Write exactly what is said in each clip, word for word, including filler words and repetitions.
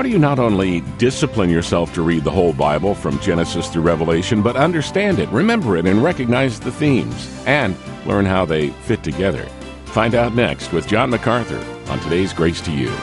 How do you not only discipline yourself to read the whole Bible from Genesis through Revelation, but understand it, remember it, and recognize the themes, and learn how they fit together? Find out next with John MacArthur on today's Grace to You.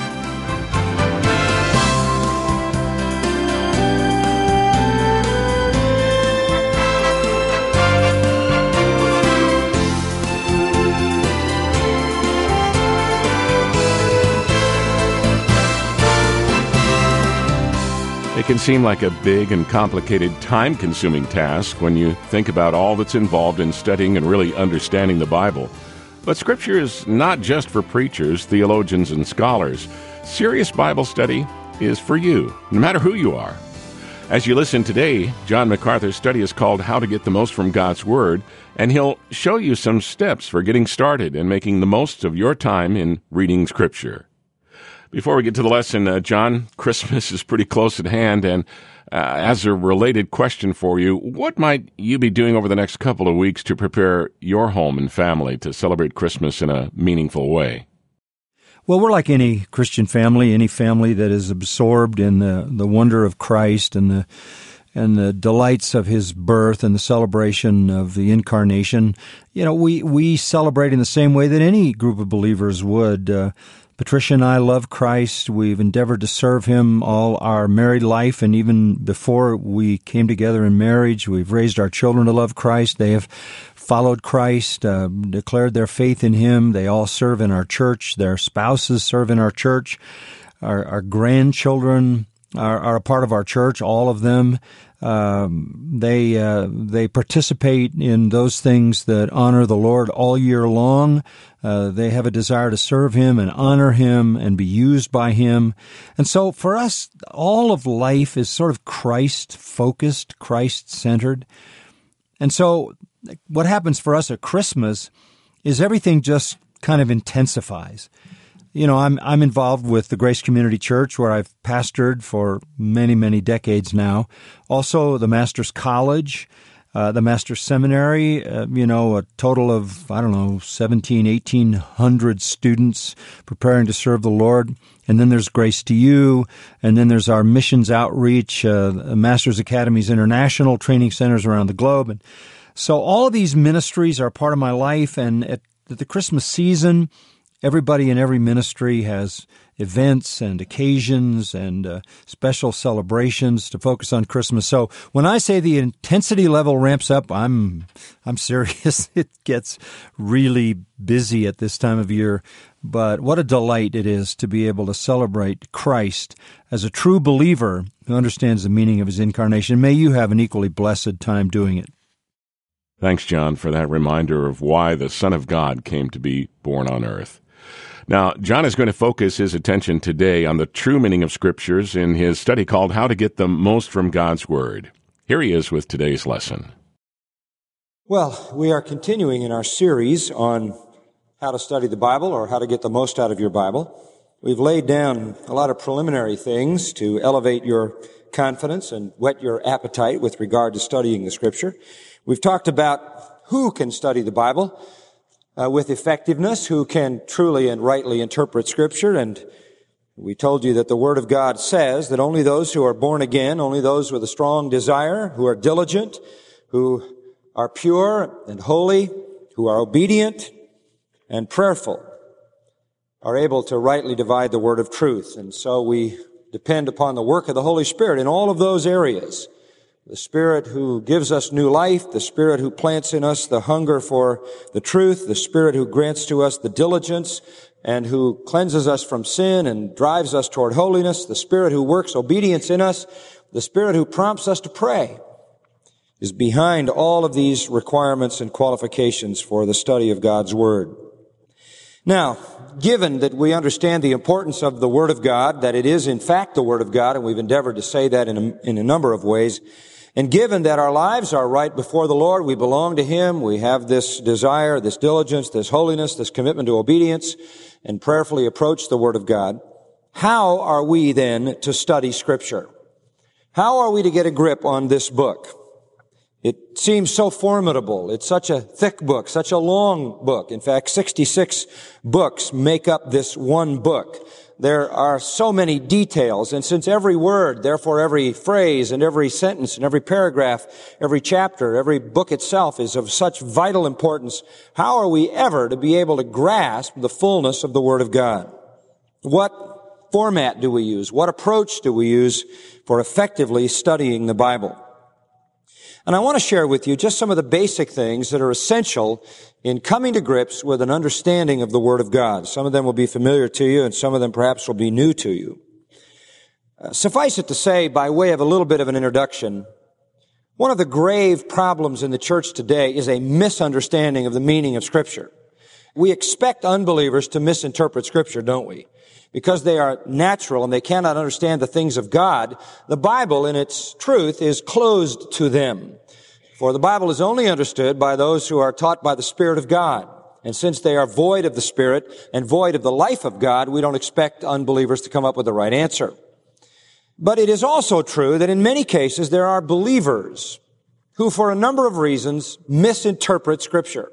It can seem like a big and complicated, time-consuming task when you think about all that's involved in studying and really understanding the Bible. But Scripture is not just for preachers, theologians, and scholars. Serious Bible study is for you, no matter who you are. As you listen today, John MacArthur's study is called How to Get the Most from God's Word, and he'll show you some steps for getting started and making the most of your time in reading Scripture. Before we get to the lesson, uh, John, Christmas is pretty close at hand, and uh, as a related question for you, what might you be doing over the next couple of weeks to prepare your home and family to celebrate Christmas in a meaningful way? Well, we're like any Christian family, any family that is absorbed in the, the wonder of Christ and the and the delights of His birth and the celebration of the Incarnation. You know, we, we celebrate in the same way that any group of believers would. Uh, Patricia and I love Christ. We've endeavored to serve Him all our married life, and even before we came together in marriage, we've raised our children to love Christ. They have followed Christ, uh, declared their faith in Him. They all serve in our church. Their spouses serve in our church. Our, our grandchildren are, are a part of our church, all of them. Um, they uh, they participate in those things that honor the Lord all year long. Uh, they have a desire to serve Him and honor Him and be used by Him. And so for us, all of life is sort of Christ-focused, Christ-centered. And so what happens for us at Christmas is everything just kind of intensifies. You know, I'm I'm involved with the Grace Community Church, where I've pastored for many, many decades now. Also, the Master's College, uh, the Master's Seminary, uh, you know, a total of, I don't know, seventeen, eighteen hundred students preparing to serve the Lord. And then there's Grace to You, and then there's our missions outreach, uh, Master's Academies International training centers around the globe. And so all of these ministries are part of my life, and at the Christmas season, everybody in every ministry has events and occasions and uh, special celebrations to focus on Christmas. So when I say the intensity level ramps up, I'm I'm serious. It gets really busy at this time of year. But what a delight it is to be able to celebrate Christ as a true believer who understands the meaning of His incarnation. May you have an equally blessed time doing it. Thanks, John, for that reminder of why the Son of God came to be born on earth. Now, John is going to focus his attention today on the true meaning of Scriptures in his study called How to Get the Most from God's Word. Here he is with today's lesson. Well, we are continuing in our series on how to study the Bible, or how to get the most out of your Bible. We've laid down a lot of preliminary things to elevate your confidence and whet your appetite with regard to studying the Scripture. We've talked about who can study the Bible uh, with effectiveness, who can truly and rightly interpret Scripture, and we told you that the Word of God says that only those who are born again, only those with a strong desire, who are diligent, who are pure and holy, who are obedient and prayerful, are able to rightly divide the word of truth. And so we depend upon the work of the Holy Spirit in all of those areas. The Spirit who gives us new life, the Spirit who plants in us the hunger for the truth, the Spirit who grants to us the diligence and who cleanses us from sin and drives us toward holiness, the Spirit who works obedience in us, the Spirit who prompts us to pray, is behind all of these requirements and qualifications for the study of God's Word. Now, given that we understand the importance of the Word of God, that it is in fact the Word of God, and we've endeavored to say that in a, in a number of ways, and given that our lives are right before the Lord, we belong to Him, we have this desire, this diligence, this holiness, this commitment to obedience, and prayerfully approach the Word of God, how are we then to study Scripture? How are we to get a grip on this book? It seems so formidable. It's such a thick book, such a long book. In fact, sixty-six books make up this one book there are so many details, and since every word, therefore every phrase and every sentence and every paragraph, every chapter, every book itself is of such vital importance, how are we ever to be able to grasp the fullness of the Word of God? What format do we use? What approach do we use for effectively studying the Bible? And I want to share with you just some of the basic things that are essential in coming to grips with an understanding of the Word of God. Some of them will be familiar to you, and some of them perhaps will be new to you. Uh, suffice it to say, by way of a little bit of an introduction, one of the grave problems in the church today is a misunderstanding of the meaning of Scripture. We expect unbelievers to misinterpret Scripture, don't we? Because they are natural and they cannot understand the things of God, the Bible in its truth is closed to them. For the Bible is only understood by those who are taught by the Spirit of God. And since they are void of the Spirit and void of the life of God, we don't expect unbelievers to come up with the right answer. But it is also true that in many cases there are believers who, for a number of reasons, misinterpret Scripture.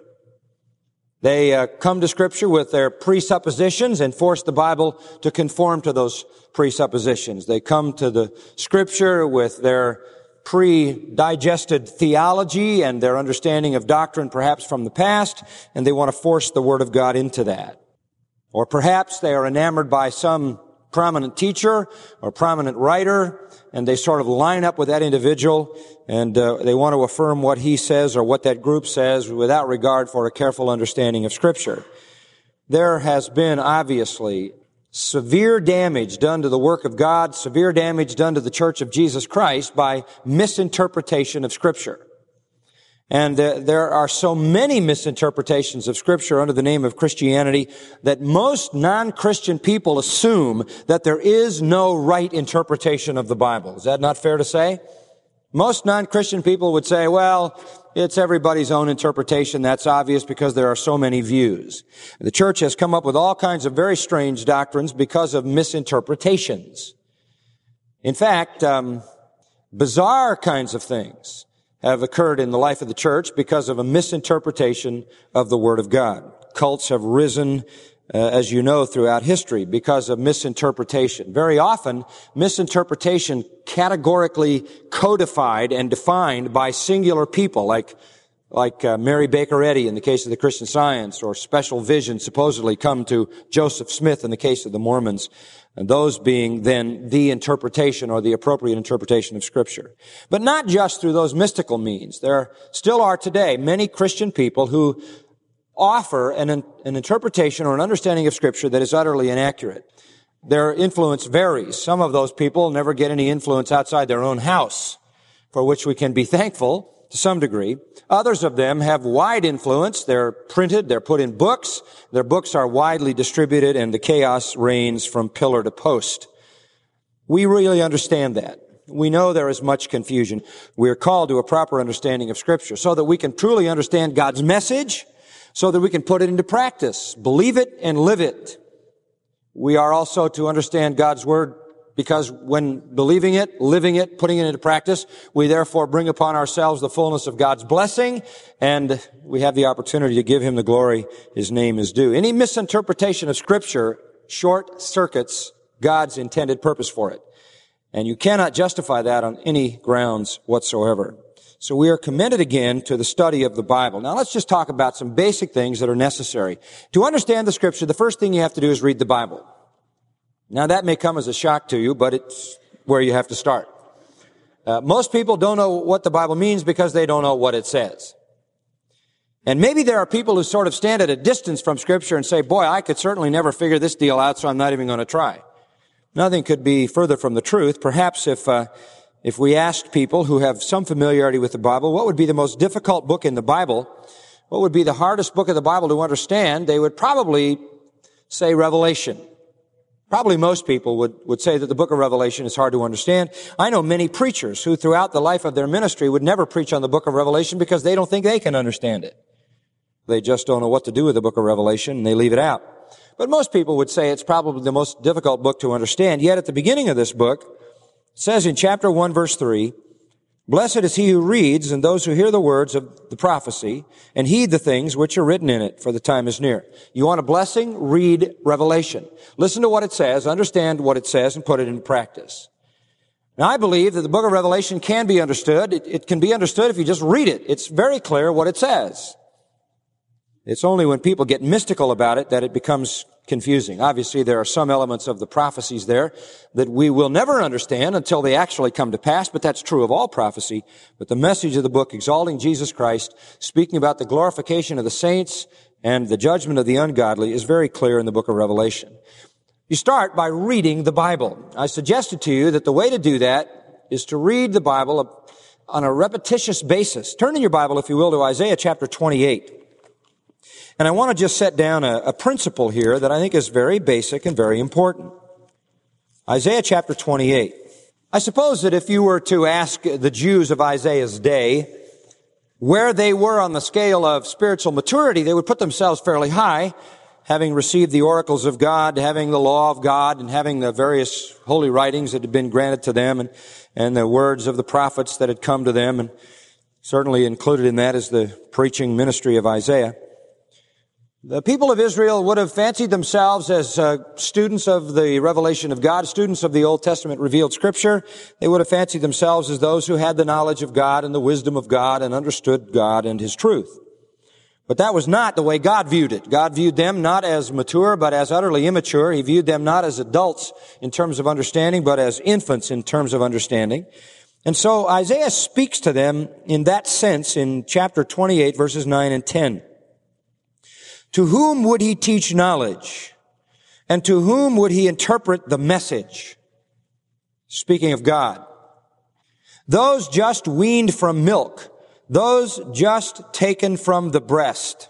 They uh, come to Scripture with their presuppositions and force the Bible to conform to those presuppositions. They come to the Scripture with their pre-digested theology and their understanding of doctrine perhaps from the past, and they want to force the Word of God into that. Or perhaps they are enamored by some prominent teacher or prominent writer, and they sort of line up with that individual, and uh, they want to affirm what he says or what that group says without regard for a careful understanding of Scripture. There has been, obviously, severe damage done to the work of God, severe damage done to the Church of Jesus Christ by misinterpretation of Scripture. And uh, there are so many misinterpretations of Scripture under the name of Christianity that most non-Christian people assume that there is no right interpretation of the Bible. Is that not fair to say? Most non-Christian people would say, well, it's everybody's own interpretation. That's obvious because there are so many views. The church has come up with all kinds of very strange doctrines because of misinterpretations. In fact, um, bizarre kinds of things have occurred in the life of the church because of a misinterpretation of the Word of God. Cults have risen, uh, as you know, throughout history because of misinterpretation. Very often, misinterpretation categorically codified and defined by singular people, like like uh, Mary Baker Eddy in the case of the Christian Science, or special vision supposedly come to Joseph Smith in the case of the Mormons, and those being then the interpretation or the appropriate interpretation of Scripture. But not just through those mystical means. There still are today many Christian people who offer an, an interpretation or an understanding of Scripture that is utterly inaccurate. Their influence varies. Some of those people never get any influence outside their own house, for which we can be thankful to some degree. Others of them have wide influence. They're printed, they're put in books. Their books are widely distributed, and the chaos reigns from pillar to post. We really understand that. We know there is much confusion. We are called to a proper understanding of Scripture so that we can truly understand God's message, so that we can put it into practice, believe it and live it. We are also to understand God's Word because when believing it, living it, putting it into practice, we therefore bring upon ourselves the fullness of God's blessing, and we have the opportunity to give Him the glory His name is due. Any misinterpretation of Scripture short circuits God's intended purpose for it. And you cannot justify that on any grounds whatsoever. So we are commended again to the study of the Bible. Now let's just talk about some basic things that are necessary. To understand the Scripture, the first thing you have to do is read the Bible. Now that may come as a shock to you, but it's where you have to start. Uh, most people don't know what the Bible means because they don't know what it says. And maybe there are people who sort of stand at a distance from Scripture and say, boy, I could certainly never figure this deal out, so I'm not even going to try. Nothing could be further from the truth. Perhaps if uh, if we asked people who have some familiarity with the Bible, what would be the most difficult book in the Bible, what would be the hardest book of the Bible to understand, they would probably say Revelation. Probably most people would, would say that the book of Revelation is hard to understand. I know many preachers who throughout the life of their ministry would never preach on the book of Revelation because they don't think they can understand it. They just don't know what to do with the book of Revelation, and they leave it out. But most people would say it's probably the most difficult book to understand. Yet at the beginning of this book, it says in chapter one, verse three, Blessed is he who reads and those who hear the words of the prophecy and heed the things which are written in it, for the time is near. You want a blessing? Read Revelation. Listen to what it says, understand what it says, and put it into practice. Now, I believe that the book of Revelation can be understood. It, it can be understood if you just read it. It's very clear what it says. It's only when people get mystical about it that it becomes confusing. Obviously, there are some elements of the prophecies there that we will never understand until they actually come to pass, but that's true of all prophecy. But the message of the book, exalting Jesus Christ, speaking about the glorification of the saints and the judgment of the ungodly, is very clear in the book of Revelation. You start by reading the Bible. I suggested to you that the way to do that is to read the Bible on a repetitious basis. Turn in your Bible, if you will, to Isaiah chapter twenty-eight. And I want to just set down a, a principle here that I think is very basic and very important. Isaiah chapter twenty-eight. I suppose that if you were to ask the Jews of Isaiah's day where they were on the scale of spiritual maturity, they would put themselves fairly high, having received the oracles of God, having the law of God, and having the various holy writings that had been granted to them, and, and the words of the prophets that had come to them, and certainly included in that is the preaching ministry of Isaiah. The people of Israel would have fancied themselves as uh, students of the revelation of God, students of the Old Testament revealed Scripture. They would have fancied themselves as those who had the knowledge of God and the wisdom of God and understood God and His truth. But that was not the way God viewed it. God viewed them not as mature, but as utterly immature. He viewed them not as adults in terms of understanding, but as infants in terms of understanding. And so Isaiah speaks to them in that sense in chapter twenty-eight, verses nine and ten. To whom would he teach knowledge? And to whom would he interpret the message? Speaking of God. Those just weaned from milk, those just taken from the breast.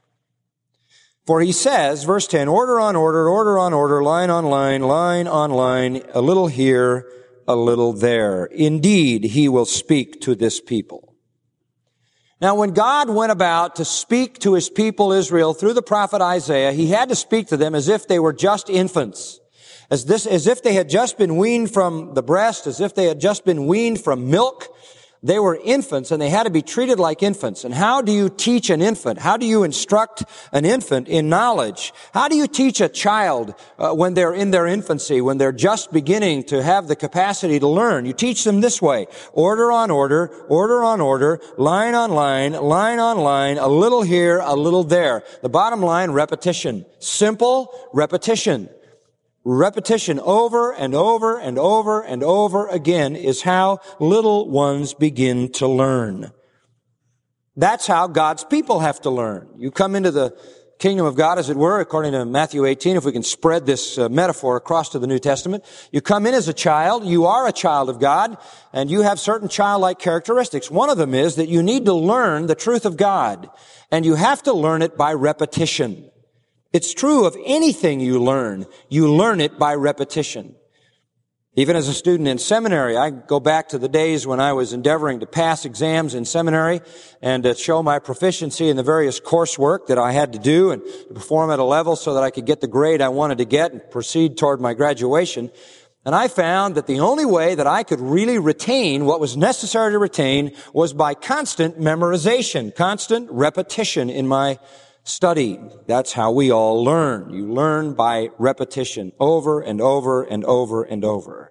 For he says, verse ten, order on order, order on order, line on line, line on line, a little here, a little there. Indeed, he will speak to this people. Now, when God went about to speak to His people Israel through the prophet Isaiah, He had to speak to them as if they were just infants, as this, as if they had just been weaned from the breast, as if they had just been weaned from milk. They were infants, and they had to be treated like infants. And how do you teach an infant? How do you instruct an infant in knowledge? How do you teach a child uh, when they're in their infancy, when they're just beginning to have the capacity to learn? You teach them this way: order on order, order on order, line on line, line on line, a little here, a little there. The bottom line, repetition. Simple repetition. Repetition over and over and over and over again is how little ones begin to learn. That's how God's people have to learn. You come into the kingdom of God, as it were, according to Matthew eighteen, if we can spread this uh, metaphor across to the New Testament. You come in as a child, you are a child of God, and you have certain childlike characteristics. One of them is that you need to learn the truth of God, and you have to learn it by repetition. It's true of anything you learn. You learn it by repetition. Even as a student in seminary, I go back to the days when I was endeavoring to pass exams in seminary and to show my proficiency in the various coursework that I had to do and to perform at a level so that I could get the grade I wanted to get and proceed toward my graduation. And I found that the only way that I could really retain what was necessary to retain was by constant memorization, constant repetition in my study. That's how we all learn. You learn by repetition, over and over and over and over.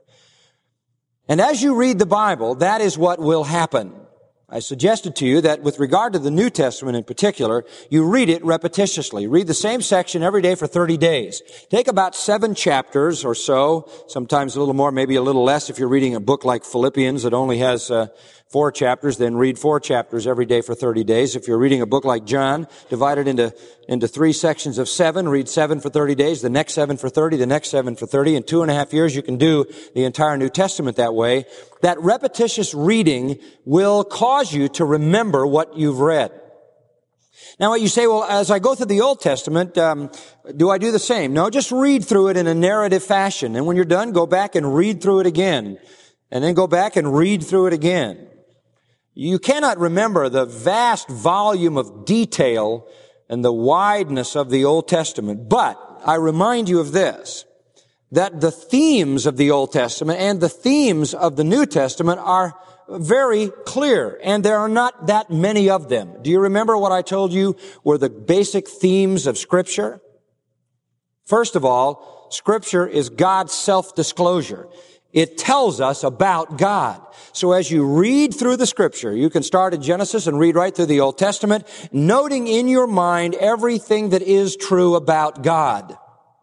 And as you read the Bible, that is what will happen. I suggested to you that with regard to the New Testament in particular, you read it repetitiously. Read the same section every day for thirty days. Take about seven chapters or so, sometimes a little more, maybe a little less if you're reading a book like Philippians that only has uh, four chapters, then read four chapters every day for thirty days. If you're reading a book like John, divide it into, into three sections of seven, read seven for thirty days, the next seven for thirty, the next seven for thirty. In two and a half years, you can do the entire New Testament that way. That repetitious reading will cause you to remember what you've read. Now, you say, well, as I go through the Old Testament, um, do I do the same? No, just read through it in a narrative fashion. And when you're done, go back and read through it again. And then go back and read through it again. You cannot remember the vast volume of detail and the wideness of the Old Testament. But I remind you of this, that the themes of the Old Testament and the themes of the New Testament are very clear, and there are not that many of them. Do you remember what I told you were the basic themes of Scripture? First of all, Scripture is God's self-disclosure. It tells us about God. So as you read through the Scripture, you can start in Genesis and read right through the Old Testament, noting in your mind everything that is true about God.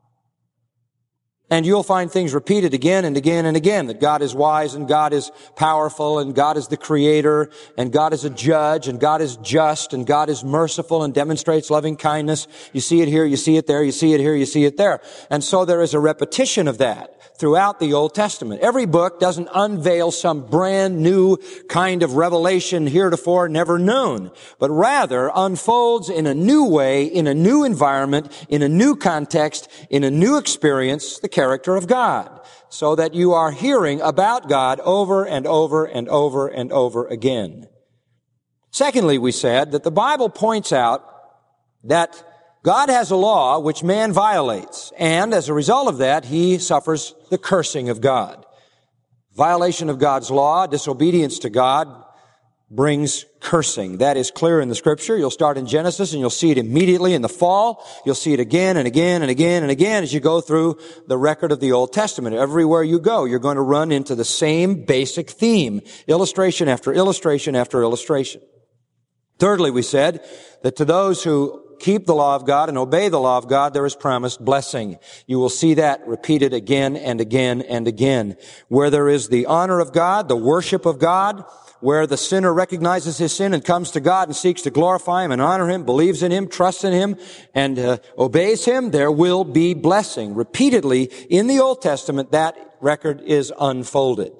And you'll find things repeated again and again and again, that God is wise and God is powerful and God is the creator and God is a judge and God is just and God is merciful and demonstrates loving kindness. You see it here, you see it there, you see it here, you see it there. And so there is a repetition of that throughout the Old Testament. Every book doesn't unveil some brand new kind of revelation heretofore never known, but rather unfolds in a new way, in a new environment, in a new context, in a new experience, the character of God, so that you are hearing about God over and over and over and over again. Secondly, we said that the Bible points out that God has a law which man violates, and as a result of that, he suffers the cursing of God. Violation of God's law, disobedience to God, brings cursing. That is clear in the Scripture. You'll start in Genesis and you'll see it immediately in the fall. You'll see it again and again and again and again as you go through the record of the Old Testament. Everywhere you go, you're going to run into the same basic theme, illustration after illustration after illustration. Thirdly, we said that to those who keep the law of God and obey the law of God, there is promised blessing. You will see that repeated again and again and again. Where there is the honor of God, the worship of God, where the sinner recognizes his sin and comes to God and seeks to glorify Him and honor Him, believes in Him, trusts in Him, and uh, obeys Him, there will be blessing. Repeatedly, in the Old Testament, that record is unfolded.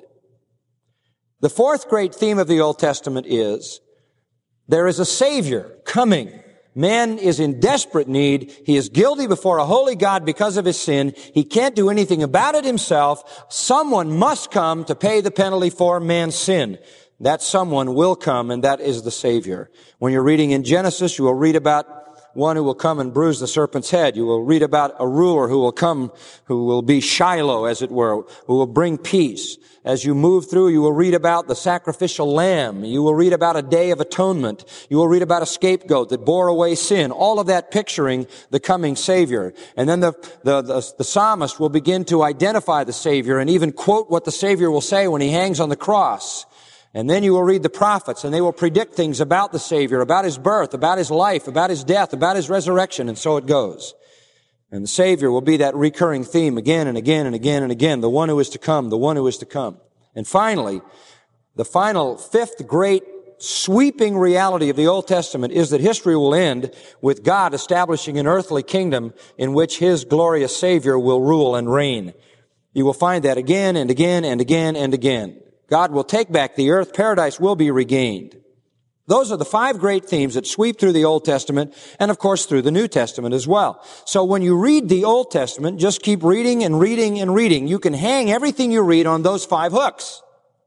The fourth great theme of the Old Testament is there is a Savior coming. Man is in desperate need. He is guilty before a holy God because of his sin. He can't do anything about it himself. Someone must come to pay the penalty for man's sin. That someone will come, and that is the Savior. When you're reading in Genesis, you will read about one who will come and bruise the serpent's head. You will read about a ruler who will come, who will be Shiloh, as it were, who will bring peace. As you move through, you will read about the sacrificial lamb. You will read about a day of atonement. You will read about a scapegoat that bore away sin. All of that picturing the coming Savior. And then the, the, the, the psalmist will begin to identify the Savior and even quote what the Savior will say when He hangs on the cross. And then you will read the prophets, and they will predict things about the Savior, about His birth, about His life, about His death, about His resurrection, and so it goes. And the Savior will be that recurring theme again and again and again and again, the one who is to come, the one who is to come. And finally, the final fifth great sweeping reality of the Old Testament is that history will end with God establishing an earthly kingdom in which His glorious Savior will rule and reign. You will find that again and again and again and again. God will take back the earth. Paradise will be regained. Those are the five great themes that sweep through the Old Testament and, of course, through the New Testament as well. So when you read the Old Testament, just keep reading and reading and reading. You can hang everything you read on those five hooks.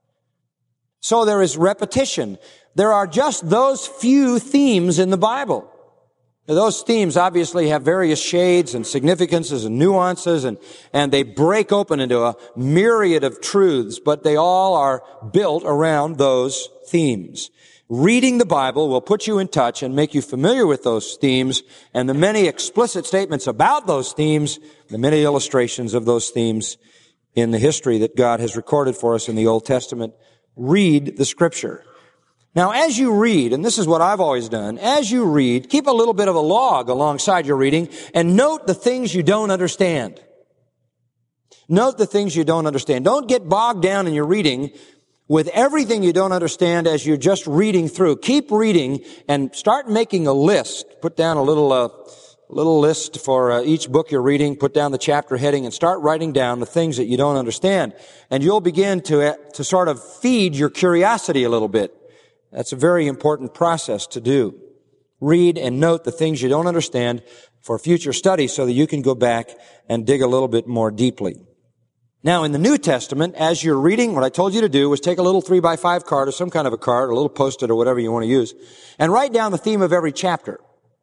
So there is repetition. There are just those few themes in the Bible. Now, those themes obviously have various shades and significances and nuances, and, and they break open into a myriad of truths, but they all are built around those themes. Reading the Bible will put you in touch and make you familiar with those themes and the many explicit statements about those themes, the many illustrations of those themes in the history that God has recorded for us in the Old Testament. Read the Scripture. Now, as you read, and this is what I've always done, as you read, keep a little bit of a log alongside your reading and note the things you don't understand. Note the things you don't understand. Don't get bogged down in your reading with everything you don't understand as you're just reading through. Keep reading and start making a list. Put down a little, uh, little list for uh, each book you're reading. Put down the chapter heading and start writing down the things that you don't understand. And you'll begin to, uh, to sort of feed your curiosity a little bit. That's a very important process to do. Read and note the things you don't understand for future study so that you can go back and dig a little bit more deeply. Now, in the New Testament, as you're reading, what I told you to do was take a little three by five card or some kind of a card, a little Post-it or whatever you want to use, and write down the theme of every chapter.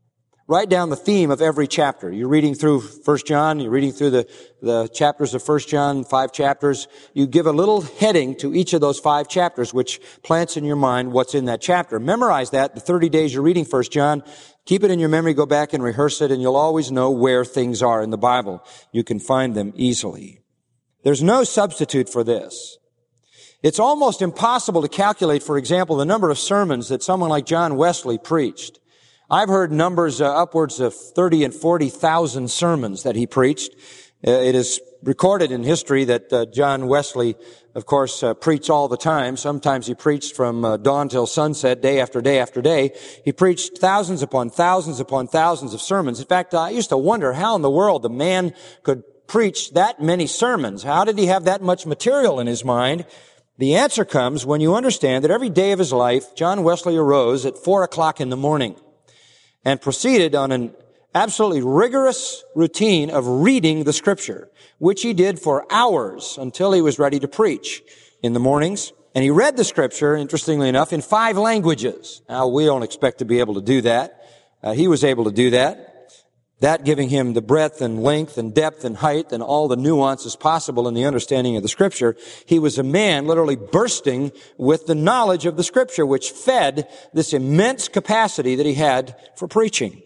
Write down the theme of every chapter. You're reading through First John, you're reading through the, the chapters of First John, five chapters. You give a little heading to each of those five chapters, which plants in your mind what's in that chapter. Memorize that the thirty days you're reading First John. Keep it in your memory, go back and rehearse it, and you'll always know where things are in the Bible. You can find them easily. There's no substitute for this. It's almost impossible to calculate, for example, the number of sermons that someone like John Wesley preached. I've heard numbers uh, upwards of thirty and forty thousand sermons that he preached. Uh, it is recorded in history that uh, John Wesley, of course, uh, preached all the time. Sometimes he preached from uh, dawn till sunset, day after day after day. He preached thousands upon thousands upon thousands of sermons. In fact, I used to wonder how in the world the man could preach that many sermons. How did he have that much material in his mind? The answer comes when you understand that every day of his life, John Wesley arose at four o'clock in the morning and proceeded on an absolutely rigorous routine of reading the Scripture, which he did for hours until he was ready to preach in the mornings. And he read the Scripture, interestingly enough, in five languages. Now, we don't expect to be able to do that. Uh, he was able to do that. That giving him the breadth and length and depth and height and all the nuances possible in the understanding of the Scripture. He was a man literally bursting with the knowledge of the Scripture, which fed this immense capacity that he had for preaching.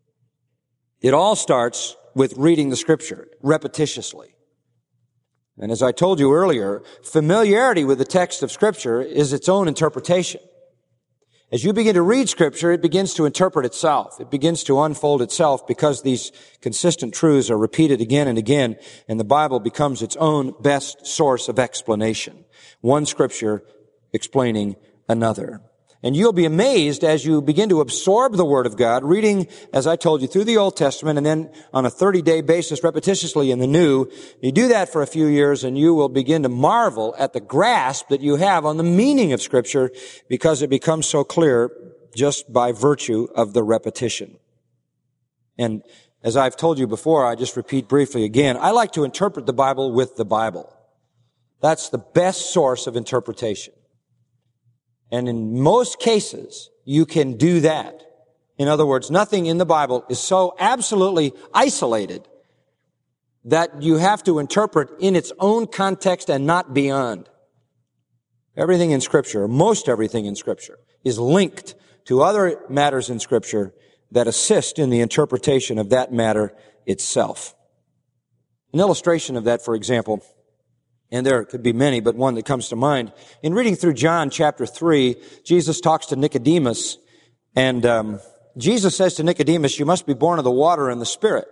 It all starts with reading the Scripture repetitiously. And as I told you earlier, familiarity with the text of Scripture is its own interpretation. As you begin to read Scripture, it begins to interpret itself. It begins to unfold itself because these consistent truths are repeated again and again, and the Bible becomes its own best source of explanation. One Scripture explaining another. And you'll be amazed as you begin to absorb the Word of God, reading, as I told you, through the Old Testament and then on a thirty-day basis repetitiously in the New. You do that for a few years and you will begin to marvel at the grasp that you have on the meaning of Scripture because it becomes so clear just by virtue of the repetition. And as I've told you before, I just repeat briefly again, I like to interpret the Bible with the Bible. That's the best source of interpretation. And in most cases, you can do that. In other words, nothing in the Bible is so absolutely isolated that you have to interpret in its own context and not beyond. Everything in Scripture, most everything in Scripture, is linked to other matters in Scripture that assist in the interpretation of that matter itself. An illustration of that, for example, and there could be many, but one that comes to mind. In reading through John chapter three, Jesus talks to Nicodemus, and um, Jesus says to Nicodemus, you must be born of the water and the Spirit.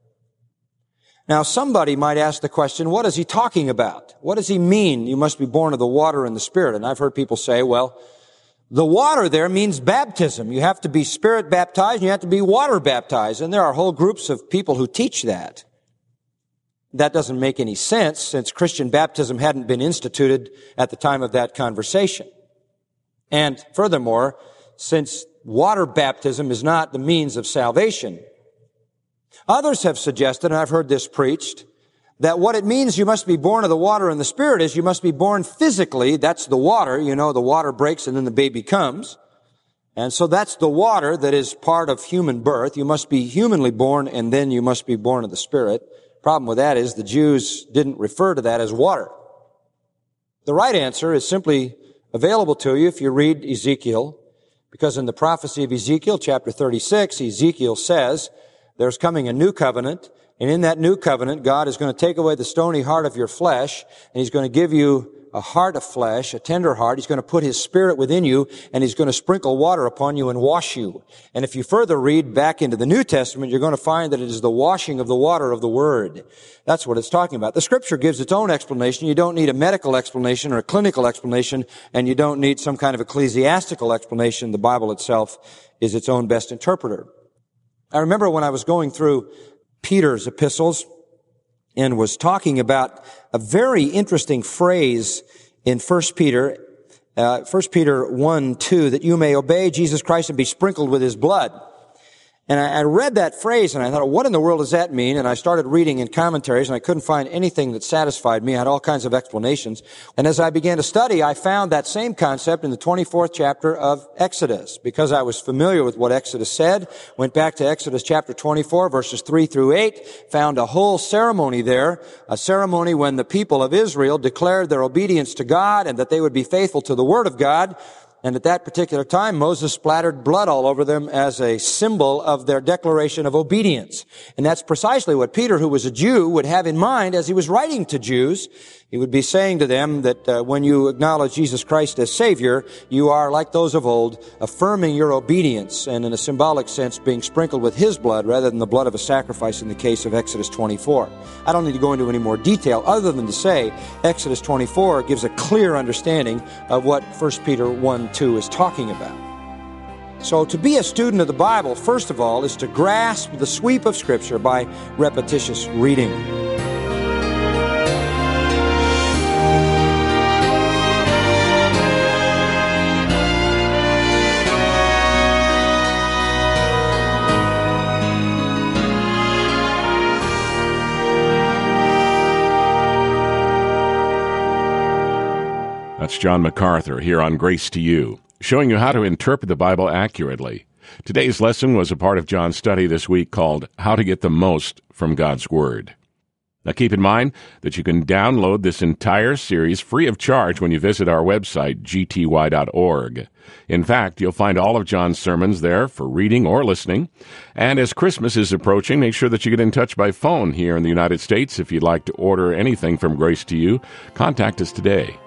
Now, somebody might ask the question, what is he talking about? What does he mean, you must be born of the water and the Spirit? And I've heard people say, well, the water there means baptism. You have to be Spirit baptized, and you have to be water baptized. And there are whole groups of people who teach that. That doesn't make any sense since Christian baptism hadn't been instituted at the time of that conversation. And furthermore, since water baptism is not the means of salvation, others have suggested, and I've heard this preached, that what it means you must be born of the water and the Spirit is you must be born physically. That's the water. You know, the water breaks and then the baby comes. And so that's the water that is part of human birth. You must be humanly born and then you must be born of the Spirit. Problem with that is the Jews didn't refer to that as water. The right answer is simply available to you if you read Ezekiel, because in the prophecy of Ezekiel, chapter thirty-six, Ezekiel says, there's coming a new covenant, and in that new covenant, God is going to take away the stony heart of your flesh, and He's going to give you a heart of flesh, a tender heart. He's going to put His Spirit within you, and He's going to sprinkle water upon you and wash you. And if you further read back into the New Testament, you're going to find that it is the washing of the water of the Word. That's what it's talking about. The Scripture gives its own explanation. You don't need a medical explanation or a clinical explanation, and you don't need some kind of ecclesiastical explanation. The Bible itself is its own best interpreter. I remember when I was going through Peter's epistles, and was talking about a very interesting phrase in First Peter, uh, First Peter one two, that you may obey Jesus Christ and be sprinkled with His blood. And I, I read that phrase and I thought, what in the world does that mean? And I started reading in commentaries and I couldn't find anything that satisfied me. I had all kinds of explanations. And as I began to study, I found that same concept in the twenty-fourth chapter of Exodus. Because I was familiar with what Exodus said, went back to Exodus chapter twenty-four, verses three through eight, found a whole ceremony there, a ceremony when the people of Israel declared their obedience to God and that they would be faithful to the Word of God. And at that particular time, Moses splattered blood all over them as a symbol of their declaration of obedience. And that's precisely what Peter, who was a Jew, would have in mind as he was writing to Jews. He would be saying to them that uh, when you acknowledge Jesus Christ as Savior, you are, like those of old, affirming your obedience and, in a symbolic sense, being sprinkled with His blood rather than the blood of a sacrifice in the case of Exodus twenty-four. I don't need to go into any more detail other than to say Exodus twenty-four gives a clear understanding of what First Peter one two is talking about. So to be a student of the Bible, first of all, is to grasp the sweep of Scripture by repetitious reading. That's John MacArthur here on Grace to You, showing you how to interpret the Bible accurately. Today's lesson was a part of John's study this week called How to Get the Most from God's Word. Now keep in mind that you can download this entire series free of charge when you visit our website, g t y dot org. In fact, you'll find all of John's sermons there for reading or listening. And as Christmas is approaching, make sure that you get in touch by phone here in the United States. If you'd like to order anything from Grace to You, contact us today.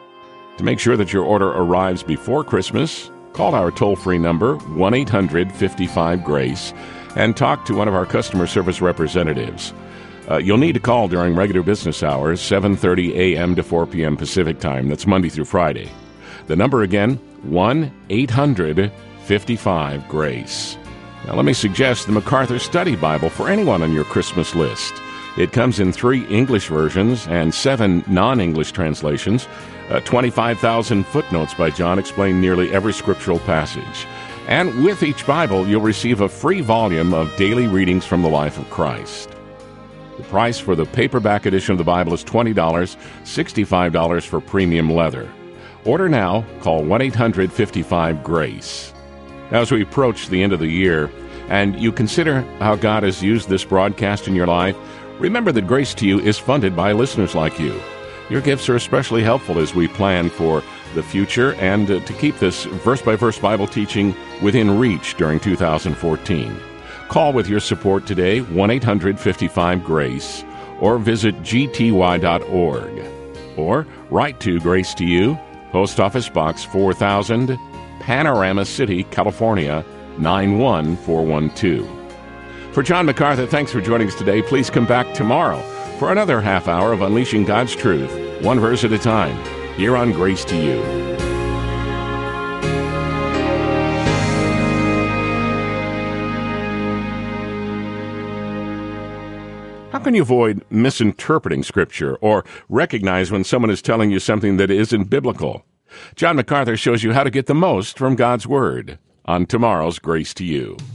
To make sure that your order arrives before Christmas, call our toll-free number, one eight hundred fifty-five GRACE, and talk to one of our customer service representatives. Uh, you'll need to call during regular business hours, seven thirty a.m. to four p.m. Pacific Time. That's Monday through Friday. The number again, one eight hundred fifty-five GRACE. Now let me suggest the MacArthur Study Bible for anyone on your Christmas list. It comes in three English versions and seven non-English translations. Uh, twenty-five thousand footnotes by John explain nearly every scriptural passage. And with each Bible, you'll receive a free volume of daily readings from the life of Christ. The price for the paperback edition of the Bible is twenty dollars, sixty-five dollars for premium leather. Order now. Call one eight hundred fifty-five GRACE. Now, as we approach the end of the year, and you consider how God has used this broadcast in your life, remember that Grace to You is funded by listeners like you. Your gifts are especially helpful as we plan for the future and uh, to keep this verse-by-verse Bible teaching within reach during two thousand fourteen. Call with your support today, one eight hundred fifty-five GRACE, or visit g t y dot org. Or write to Grace to You, Post Office Box four thousand, Panorama City, California, nine one four one two. For John MacArthur, thanks for joining us today. Please come back tomorrow for another half hour of Unleashing God's Truth, one verse at a time, here on Grace to You. How can you avoid misinterpreting Scripture or recognize when someone is telling you something that isn't biblical? John MacArthur shows you how to get the most from God's Word on tomorrow's Grace to You.